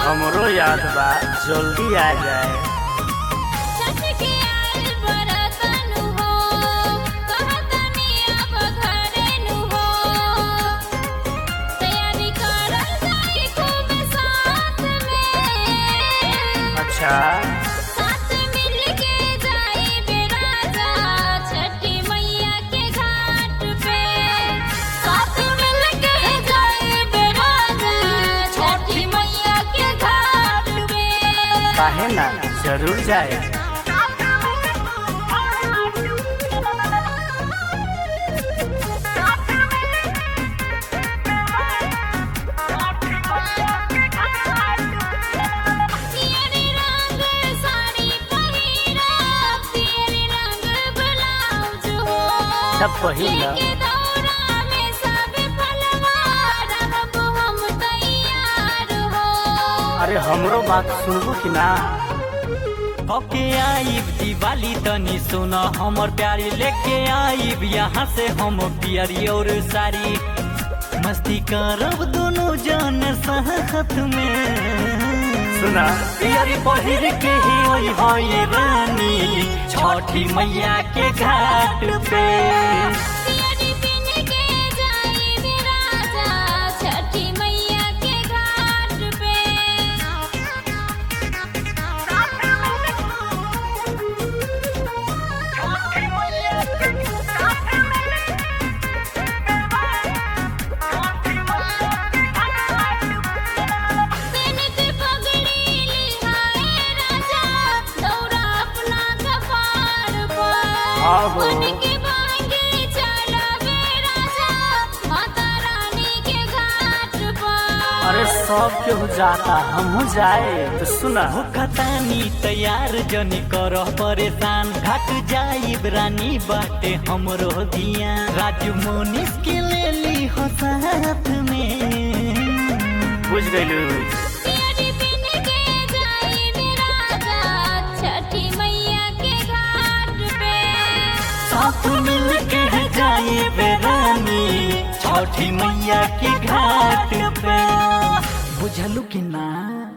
हमरो याद बा, जल्दी आ जाए। छठ के आइल बरतनु हो, कहतनी अब घरे नु हो। तैयारी करल जाई खूब साथ में। अच्छा, साथ मिल के जाई बेराजा, छठी मैया के घाट पे। साथ मिल के जाई बेराजा, छठी मैया के घाट पे। काहे ना, जरूर जाए। पियरी रंग साड़ी पहिरा, पियरी रंग ब्लाउज हो। सब पहिला। लेके दौरा में सब फलवा, रहब हम तैयार हो। अरे हमरो बात सुनबू कि ना? होके आइब दिवाली तनी सुना हमर प्यारी, लेके आइब यहाँ से हम पियरी और साड़ी। मस्ती करब दोनों जन साथ में। सुना, पियरी पहिर के ही ओई होई रानी, छठी मैया के घाट पे। पियरी पिन के जाई बेराजा, छठी मैया के घाट पे। तनिक पगड़ी लिहाए राजा, दौरा अपना कपार पर। आहो। बन के बांगे चलावे राजा, माता रानी के घाट पर। अरे सब केहू जाता, हमहू जाए तो सुना। भूखतानी तैयार जनी कर परेशान, घाट जाइब रानी बाटे हमरो दिया। राजू मोनिस के ले ली हो साथ में। बुझ गइलू। पियरी पिन के जाई बेराजा, छठी मैया के घाट पे। साथ मिल के जाए बेरानी, छठी मैया के घाट पे। बुझलू कि ना?